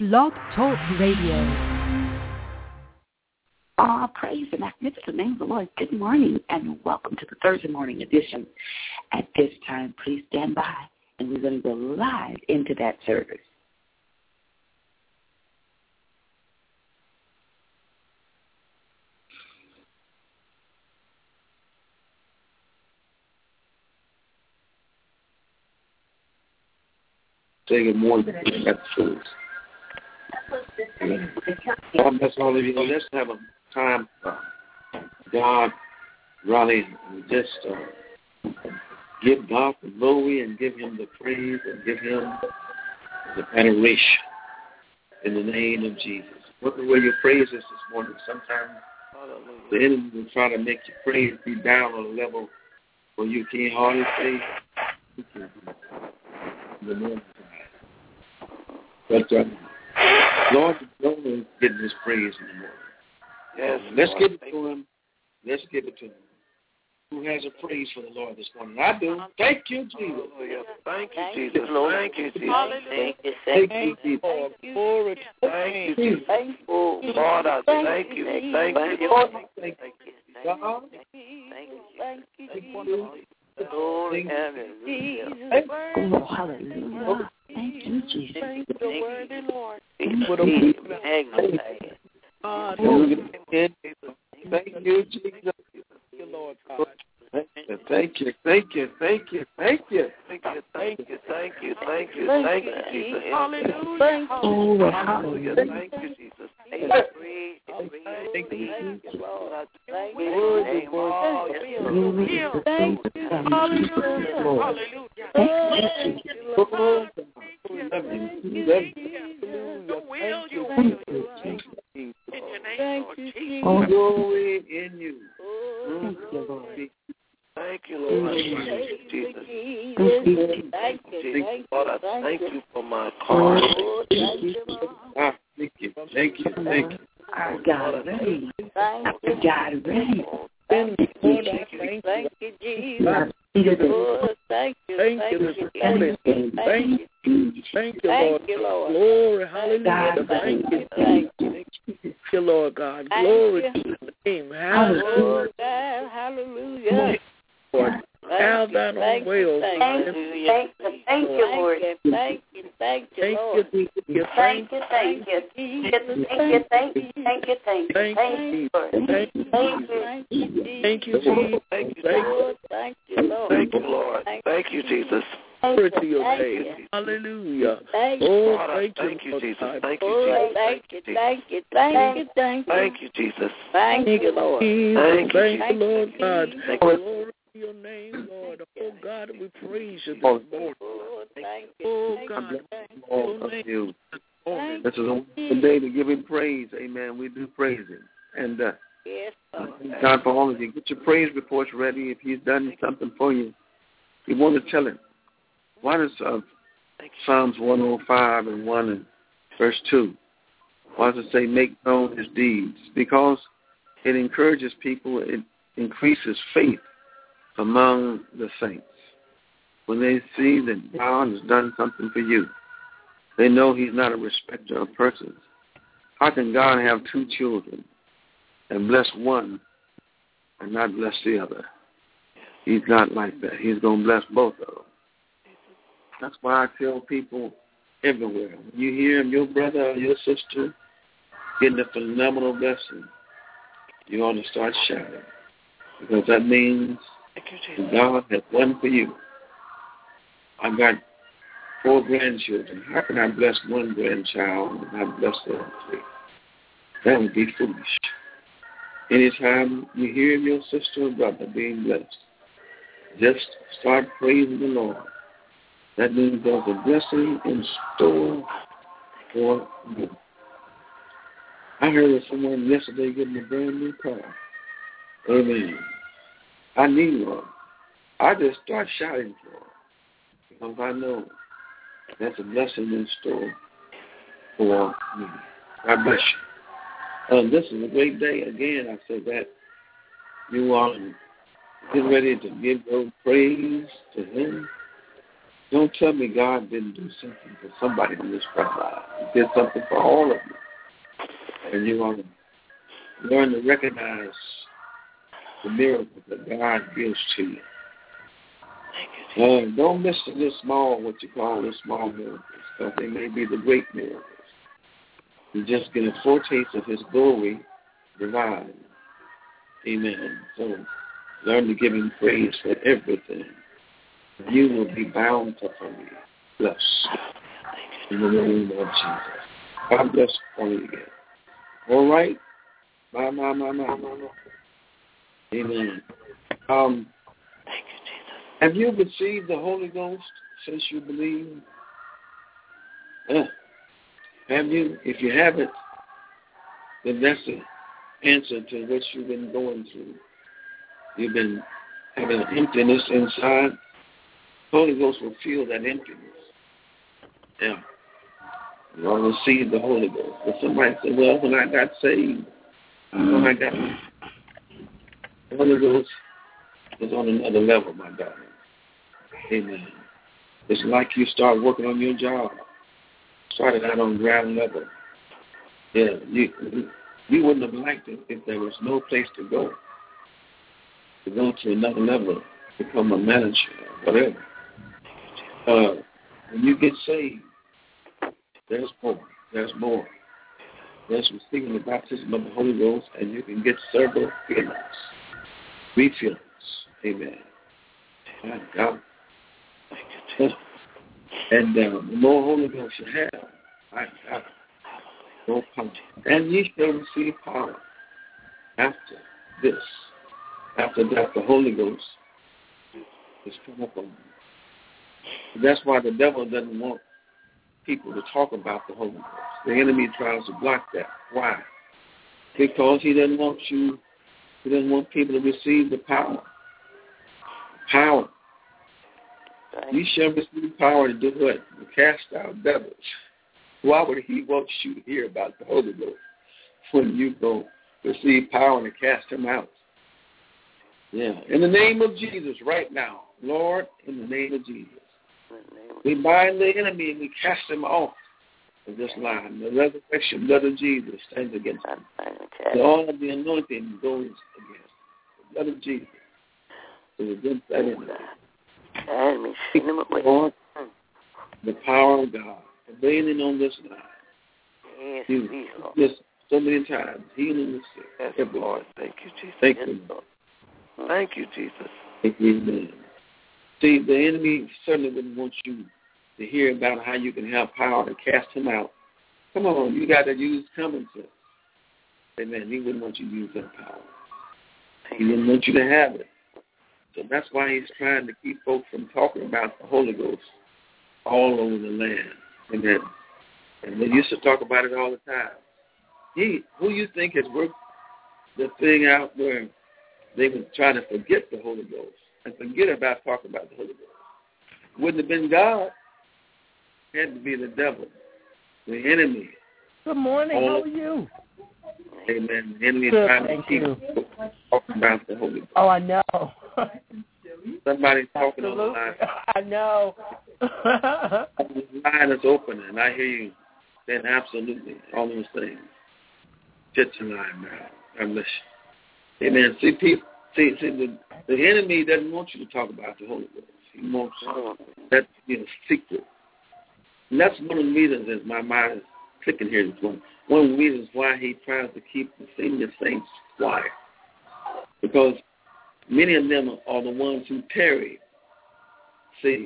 Blog Talk Radio. Praise the magnificent name of the Lord. Good morning and welcome to the Thursday morning edition. At this time, please stand by and we're going to go live into that service. Say good morning. God bless all of you. Let's have a time, God, rally and just give God the glory and give Him the praise and give Him the adoration in the name of Jesus. Look at where your praise is this morning. Sometimes the enemy will try to make your praise be down on a level where you can't hardly say the morning. But Lord, is getting His praise in the morning. Yes, let's give it to Him. Let's give it to Him. Who has a praise for the Lord this morning? I do. Thank you, Jesus. Thank you, Jesus. Thank you, Jesus. Hallelujah. Thank you, Jesus. Glory. Thank you, Jesus. Lord, I thank you. Thank you. Thank you, God. Thank you. Glory, hallelujah. Oh, hallelujah. Thank you, Jesus. Thank you, worthy Lord. Thank you, Jesus. Lord God. Thank you, thank you, thank you, thank you. Thank you, thank you, thank you, thank you, Thank thank you, Jesus. Hallelujah. Hallelujah. Thank you, Jesus. Thank you, Lord. I thank you. Thank you. Hallelujah. All glory in you. Thank you, Lord. Thank you, Lord. Jesus. Thank you. Lord, I thank you for my car. Thank you. Thank you. Thank you. Our God ready. Our God ready. Thank you, Jesus. Thank you this morning. Thank you, Lord. Glory, hallelujah. Thank you, Lord God. Glory to the name. Hallelujah. Lord, bow down on wheels. Thank you, Lord. Thank you, Lord. Thank you, Lord. Thank you, Jesus. Glory to your name. Hallelujah. Oh, thank you, Jesus. Thank you, Jesus. Thank you, Jesus. Thank you, Lord. Thank you, Lord God. Glory to your name, Lord. Oh, God, we praise you this morning. Oh, God. You. This is a wonderful day to give Him praise. Amen. We do praise Him. And God, for all of you, get your praise reports ready. If He's done something for you, you want to tell Him. Why does Psalms 105 and 1 and verse 2, why does it say make known His deeds? Because it encourages people, it increases faith among the saints. When they see that God has done something for you, they know He's not a respecter of persons. How can God have two children and bless one and not bless the other? He's not like that. He's going to bless both of them. That's why I tell people everywhere, when you hear your brother or your sister getting a phenomenal blessing, you ought to start shouting, because that means God has done for you. I've got 4 grandchildren. How can I bless one grandchild and not bless the other 3? That would be foolish. Anytime you hear your sister or brother being blessed, just start praising the Lord. That means there's a blessing in store for you. I heard of someone yesterday getting a brand new car. Amen. I need one. I just start shouting for it, because I know that's a blessing in store for me. God bless you. This is a great day. Again, I said that you are get ready to give your praise to Him. Don't tell me God didn't do something for somebody on this front line. He did something for all of you. And you want to learn to recognize the miracles that God gives to you. Don't miss the small, what you call the small miracles, because they may be the great miracles. You just get a foretaste of His glory divine. Amen. So learn to give Him praise for everything. You will be bountifully blessed in the name of Jesus. God bless all of you again. All right? My. Amen. Have you received the Holy Ghost since you believe? Have you? If you haven't, then that's the answer to what you've been going through. You've been having an emptiness inside. The Holy Ghost will fill that emptiness. Yeah. You want to receive the Holy Ghost. But somebody said, well, when I got saved, when I got the Holy Ghost was on another level, my daughter. Amen. It's like you start working on your job. Started out on ground level. Yeah, you wouldn't have liked it if there was no place to go to another level, become a manager, whatever. When you get saved, there's more. There's more. There's receiving the baptism of the Holy Ghost, and you can get several feelings, refillings. Amen. My God. And the more Holy Ghost you have, my God, more power. And ye shall receive power after this. After that, the Holy Ghost is come up on you. That's why the devil doesn't want people to talk about the Holy Ghost. The enemy tries to block that. Why? Because he doesn't want people to receive the power. Power. You shall receive power to do what? To cast out devils. Why would he want you to hear about the Holy Ghost when you go receive power to cast him out? Yeah. In the name of Jesus right now, Lord, in the name of Jesus, we bind the enemy and we cast him off of this line. The resurrection blood of Jesus stands against him. All of the anointing goes against the blood of Jesus is against that enemy. Lord, the power of God prevailing on this line. Yes, so many times, healing the sick. Yes, Lord. Thank you, Jesus. Thank you. Thank you, Jesus. Thank you, amen. See, the enemy certainly wouldn't want you to hear about how you can have power to cast him out. Come on, you got to use common sense. Amen. He wouldn't want you to use that power. He didn't want you to have it. So that's why he's trying to keep folks from talking about the Holy Ghost all over the land. Amen. And they used to talk about it all the time. Who you think has worked the thing out where they would try to forget the Holy Ghost and forget about talking about the Holy Ghost? Wouldn't have been God. It had to be the devil, the enemy. Good morning. How are you? Amen. The enemy is trying to keep talking about the Holy Ghost. Oh, I know. Somebody's talking on the line. I know. The line is open, and I hear you saying absolutely all those things. Get your line now. God bless you. Amen. See, people, the enemy doesn't want you to talk about the Holy Ghost. He wants that to be a secret. And that's one of the reasons, as my mind is clicking here, is one of the reasons why he tries to keep the senior saints quiet. Because many of them are the ones who tarry. See,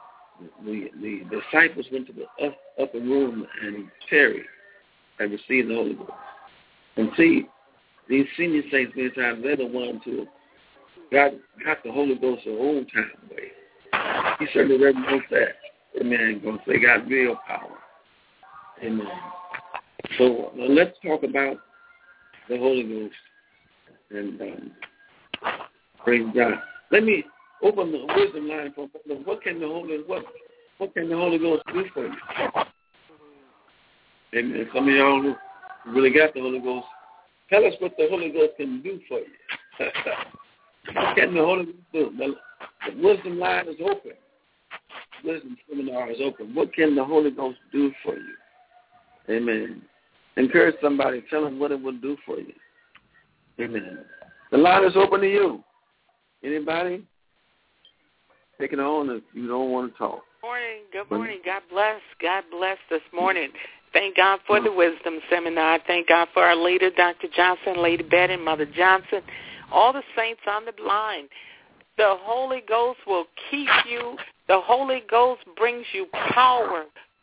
the disciples went to the upper room and tarried and received the Holy Ghost. And see, these senior saints, many times, they're the ones who got the Holy Ghost the old time way. He certainly represents that. Amen. Because they got real power. Amen. So now let's talk about the Holy Ghost. And praise God. Let me open the wisdom line for what can the Holy Ghost do for you? Amen. Some of y'all who really got the Holy Ghost, tell us what the Holy Ghost can do for you. What can the Holy Ghost do? The wisdom line is open. Wisdom Seminar is open. What can the Holy Ghost do for you? Amen. Encourage somebody. Tell them what it will do for you. Amen. The line is open to you. Anybody? Take it on if you don't want to talk. Good morning. God bless. God bless this morning. Thank God for the Wisdom Seminar. Thank God for our leader, Dr. Johnson, Lady Betty, Mother Johnson, all the saints on the line. The Holy Ghost will keep you. The Holy Ghost brings you power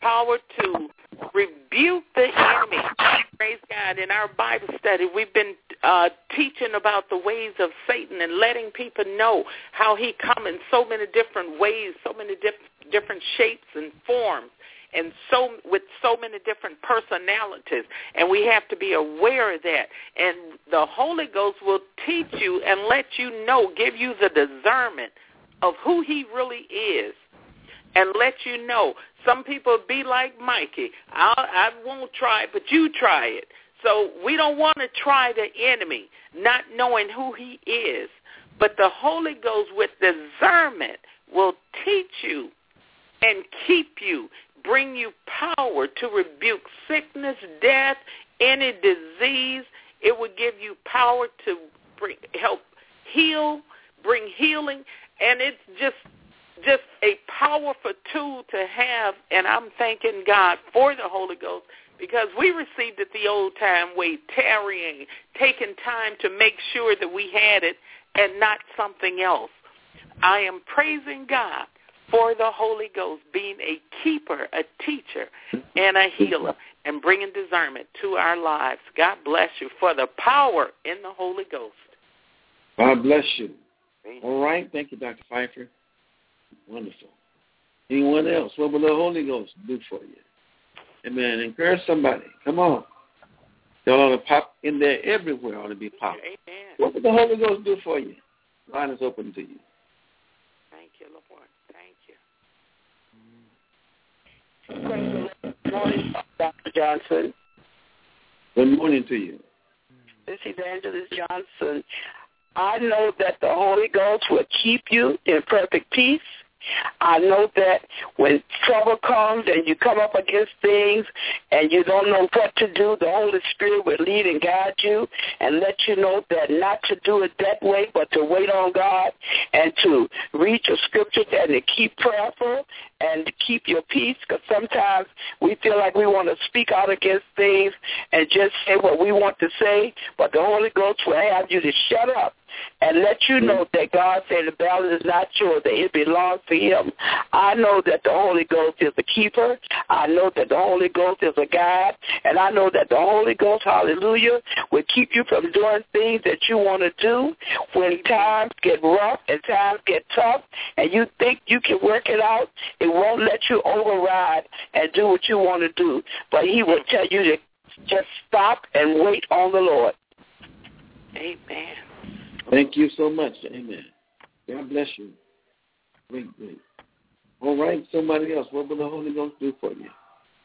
to rebuke the enemy. Praise God. In our Bible study, we've been teaching about the ways of Satan and letting people know how he comes in so many different ways, so many different shapes and forms, and with so many different personalities. And we have to be aware of that. And the Holy Ghost will teach you and let you know, give you the discernment of who he really is, and let you know. Some people be like Mikey. I won't try it, but you try it. So we don't want to try the enemy, not knowing who he is. But the Holy Ghost with discernment will teach you and keep you, bring you power to rebuke sickness, death, any disease. It will give you power to help heal, bring healing, and it's just a powerful tool to have, and I'm thanking God for the Holy Ghost because we received it the old time way, tarrying, taking time to make sure that we had it and not something else. I am praising God for the Holy Ghost being a keeper, a teacher, and a healer, and bringing discernment to our lives. God bless you for the power in the Holy Ghost. God bless you. All right. Thank you, Dr. Pfeiffer. Wonderful. Anyone else? What will the Holy Ghost do for you? Amen. Encourage somebody. Come on. Y'all ought to pop in there everywhere. Ought to be popping. Amen. What will the Holy Ghost do for you? Line is open to you. Thank you, Lord. Thank you. Good morning, Dr. Johnson. Good morning to you. This is Evangelist Johnson. I know that the Holy Ghost will keep you in perfect peace. I know that when trouble comes and you come up against things and you don't know what to do, the Holy Spirit will lead and guide you and let you know that not to do it that way, but to wait on God and to read your scriptures and to keep prayerful and to keep your peace, because sometimes we feel like we want to speak out against things and just say what we want to say, but the Holy Ghost will have you to shut up and let you know that God said the battle is not yours, that it belongs to him. I know that the Holy Ghost is a keeper. I know that the Holy Ghost is a guide. And I know that the Holy Ghost, hallelujah, will keep you from doing things that you want to do when times get rough and times get tough and you think you can work it out. It won't let you override and do what you want to do. But he will tell you to just stop and wait on the Lord. Amen. Thank you so much. Amen. God bless you. Great. All right, somebody else. What will the Holy Ghost do for you?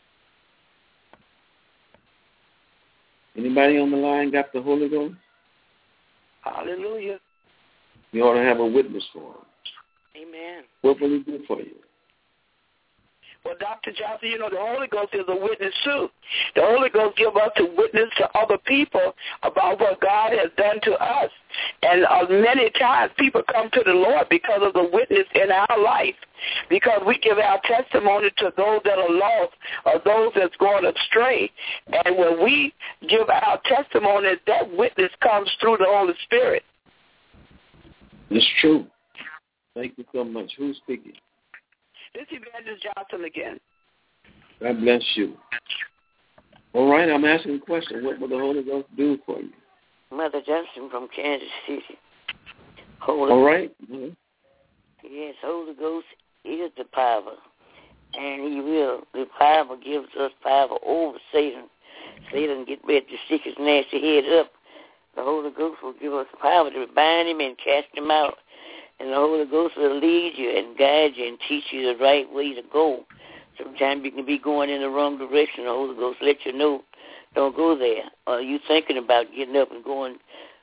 Anybody on the line got the Holy Ghost? Hallelujah. You ought to have a witness for him. Amen. What will he do for you? Well, Dr. Johnson, you know, the Holy Ghost is a witness too. The Holy Ghost gives us to witness to other people about what God has done to us. And many times people come to the Lord because of the witness in our life, because we give our testimony to those that are lost or those that's going astray. And when we give our testimony, that witness comes through the Holy Spirit. It's true. Thank you so much. Who's speaking? This is Evangelist Johnson again. God bless you. All right, I'm asking a question. What will the Holy Ghost do for you? Mother Johnson from Kansas City. All right. Mm-hmm. Yes, Holy Ghost is the power, and the power gives us power over Satan. Satan get ready to stick his nasty head up. The Holy Ghost will give us power to bind him and cast him out. And the Holy Ghost will lead you and guide you and teach you the right way to go. Sometimes you can be going in the wrong direction. The Holy Ghost let you know, don't go there. Or you thinking about getting up and going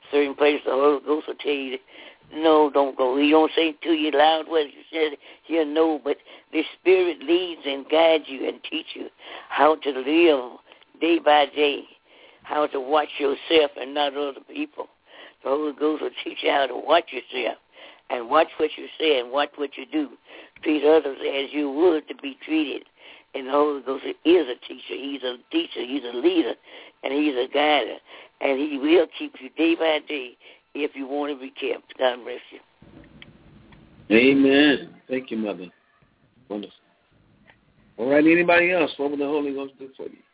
certain places the Holy Ghost will tell you, no, don't go. He don't say to you loud what you said, he'll know, but the Spirit leads and guides you and teach you how to live day by day, how to watch yourself and not other people. The Holy Ghost will teach you how to watch yourself and watch what you say and watch what you do. Treat others as you would to be treated. And the Holy Ghost is a teacher. He's a teacher. He's a leader. And he's a guider. And he will keep you day by day if you want to be kept. God bless you. Amen. Thank you, Mother. Wonderful. All right, anybody else? What will the Holy Ghost do for you?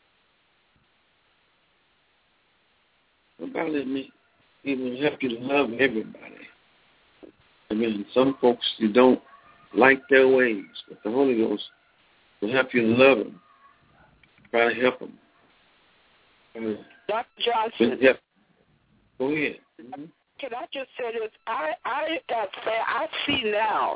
What about me? He will help you to love everybody. I mean, some folks, you don't like their ways, but the Holy Ghost will help you to love them. Try to help them. Dr. Johnson. Yep. Go ahead. Mm-hmm. Can I just say this? I see now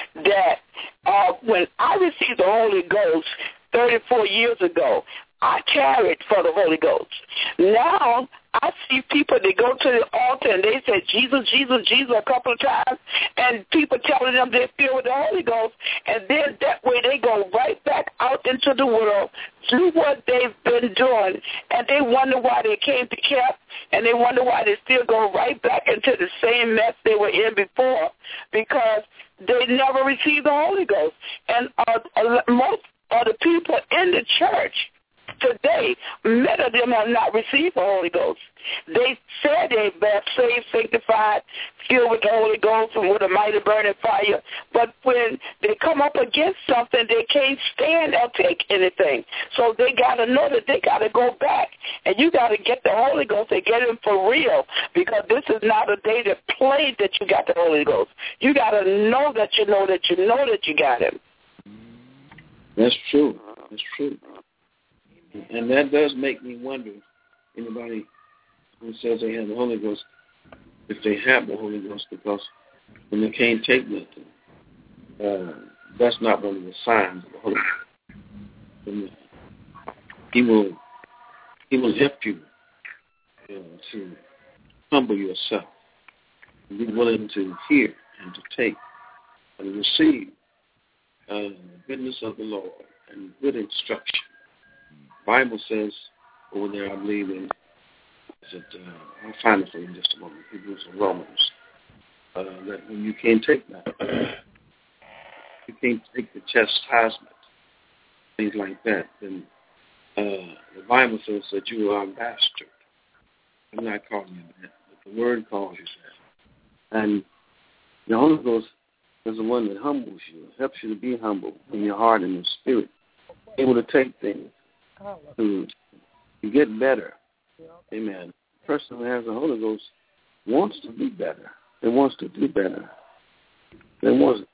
that when I received the Holy Ghost 34 years ago, I carried for the Holy Ghost. Now I see people, they go to the altar and they say, Jesus, Jesus, Jesus a couple of times, and people telling them they're filled with the Holy Ghost, and then that way they go right back out into the world, do what they've been doing, and they wonder why they came to camp, and they wonder why they still go right back into the same mess they were in before, because they never received the Holy Ghost. And most of the people in the church today, many of them have not received the Holy Ghost. They said they've been saved, sanctified, filled with the Holy Ghost and with a mighty burning fire. But when they come up against something, they can't stand or take anything. So they got to know that they got to go back. And you got to get the Holy Ghost and get him for real, because this is not a day to play that you got the Holy Ghost. You got to know that you know that you know that you got him. That's true. That's true. And that does make me wonder, anybody who says they have the Holy Ghost, if they have the Holy Ghost, because when they can't take nothing, that's not one of the signs of the Holy Ghost. And he will help you to humble yourself and be willing to hear and to take and receive the goodness of the Lord and good instruction. Bible says over there, I believe in, I'll find it for you in just a moment, Hebrews and Romans, that when you can't take that, you can't take the chastisement, things like that, then the Bible says that you are a bastard. I'm not calling you that, but the Word calls you that. And the Holy Ghost is the one that humbles you, helps you to be humble in your heart and your spirit, able to take things, to get better. Amen. The person who has the Holy Ghost wants to be better. They wants to do better. They want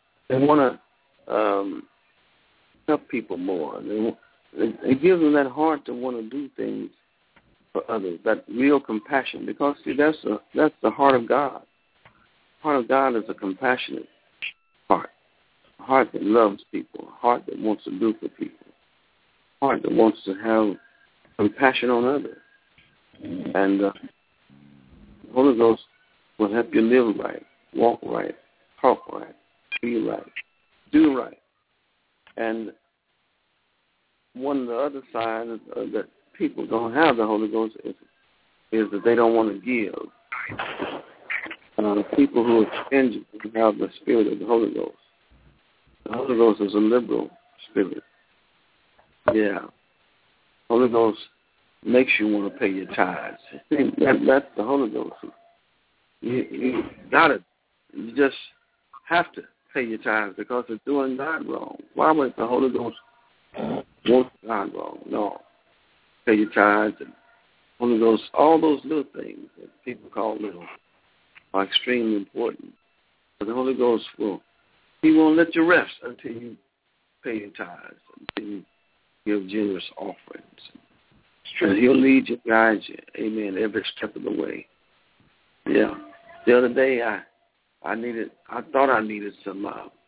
to help people more. It gives them that heart to want to do things for others, that real compassion. Because see, that's the heart of God. The heart of God is a compassionate heart, a heart that loves people, a heart that wants to do for people, a heart that wants to have compassion on others. And the Holy Ghost will help you live right, walk right, talk right, be right, do right. And one of the other signs that people don't have the Holy Ghost is that they don't want to give. People who are stingy have the spirit of the Holy Ghost. The Holy Ghost is a liberal spirit. Yeah. Holy Ghost makes you want to pay your tithes. That's the Holy Ghost. You got it. You just have to pay your tithes because it's doing God wrong. Why would the Holy Ghost want God wrong? No. Pay your tithes and Holy Ghost, all those little things that people call little are extremely important. But the Holy Ghost He won't let you rest until you pay your tithes, until you give generous offerings. And He'll lead you, guide you, amen, every step of the way. Yeah. The other day, I thought I needed some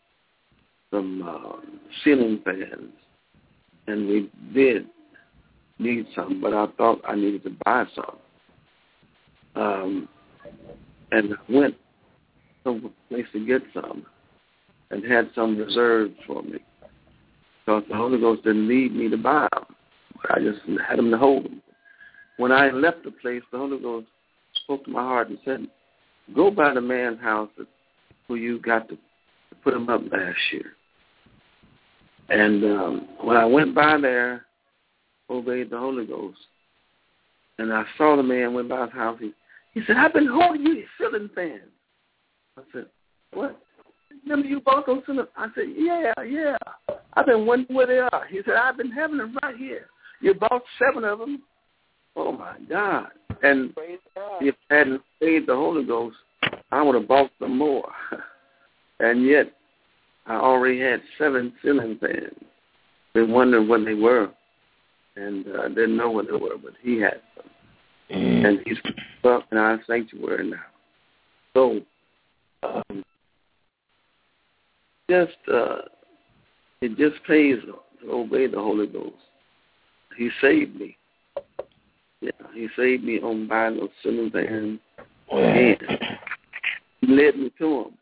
ceiling fans, and we did need some, but I thought I needed to buy some. And I went to a place to get some and had some reserved for me. Because the Holy Ghost didn't lead me to buy them. I just had them to hold them. When I left the place, the Holy Ghost spoke to my heart and said, go by the man's house who you got to put him up last year. And when I went by there, obeyed the Holy Ghost, and I saw the man went by his house, he said, I've been holding you ceiling fans. I said, what? Remember you bought those ceiling? I said, yeah. I've been wondering where they are. He said, I've been having them right here. You bought 7 of them. Oh, my God. And if I hadn't obeyed the Holy Ghost, I would have bought some more. And yet, I already had 7 ceiling fans. Been wondering what they were. And I didn't know what they were, but he had them. And he's up in our sanctuary now. So, it just pays to obey the Holy Ghost. He saved me. Yeah, he saved me on buying those ceiling fans. And he led me to him.